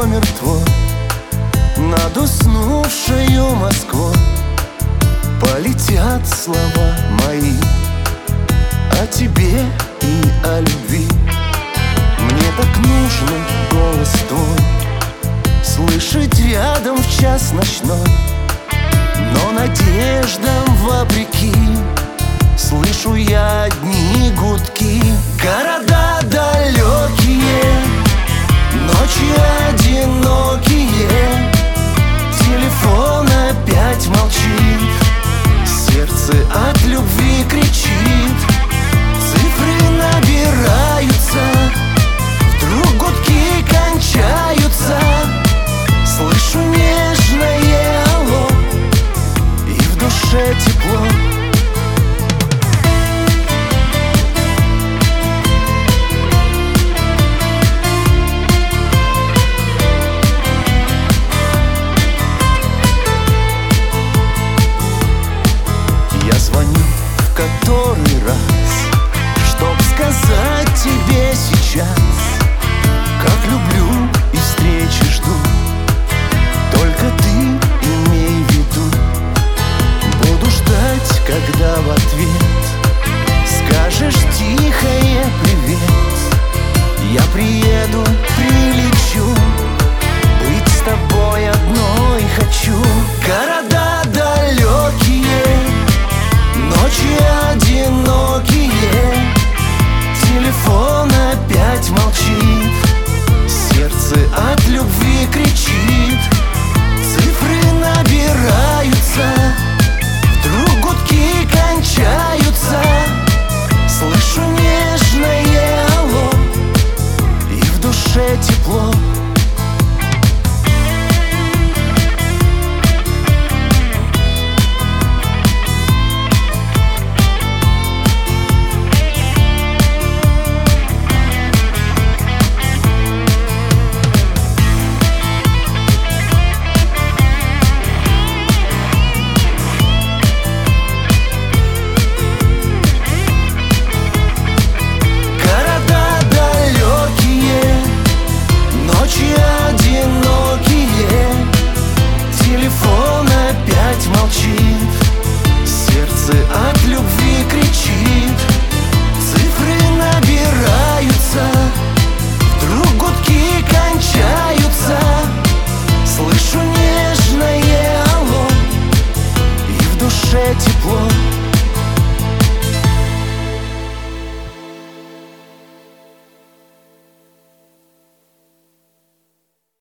все мертво над уснувшею Москвой. Полетят слова мои о тебе и о любви. Мне так нужен голос твой слышать рядом в час ночной. Но надеждам вопреки слышу я одни гудки. Города далекие, ночи